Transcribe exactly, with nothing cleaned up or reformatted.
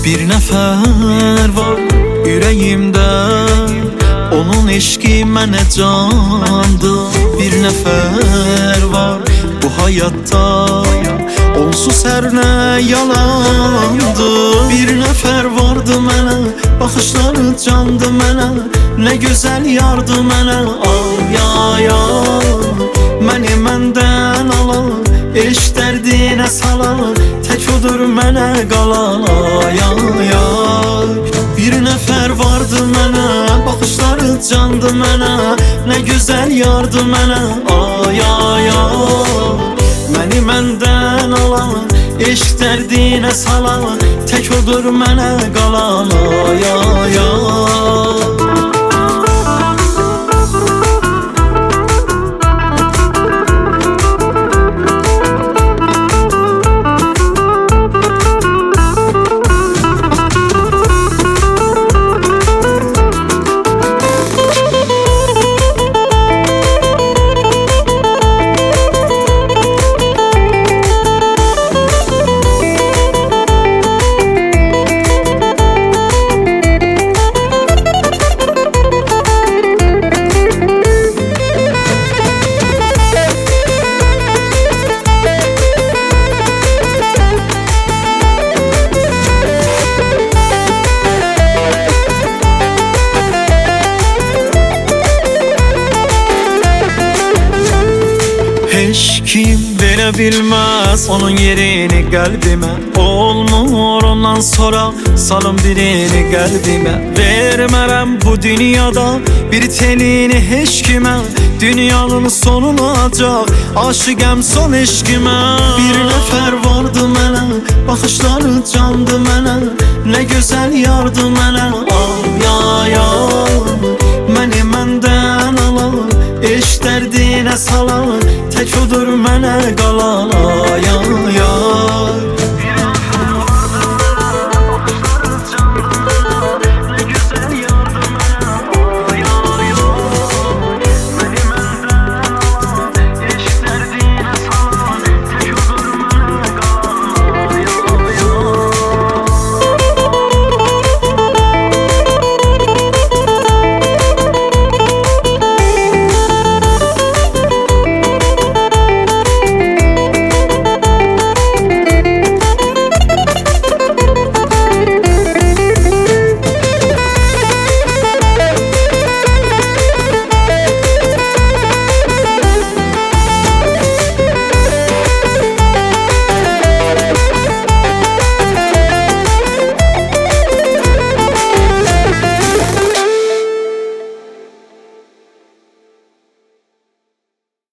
Bir nəfər var ürəyimdə, onun eşqi mənə candır. Bir nəfər var bu həyatda, onsuz hər nə yalandır. Bir nəfər vardı mənə, baxışları candı mənə, nə gözəl yardı mənə. Ay ay ay, məni məndən alan, eşq dərdinə salan, tək odur mənə qalan. Ay ay ay, bir nəfər vardı mənə, baxışları candı mənə, nə gözəl yardı mənə. Ay ay ay, məni məndən alan, eşq dərdinə salan, tək odur mənə qalan. Ay ay ay. Heç kim verə bilməz onun yerini qəlbimə, olmur ondan sonra salım birini qəlbimə. Vermərəm bu dünyada bir telini heç kimə, dünyanın sonu olacaq aşıqəm son eşqimə. Bir nəfər vardı mənə, baxışları candı mənə, nə gözəl yardı mənə.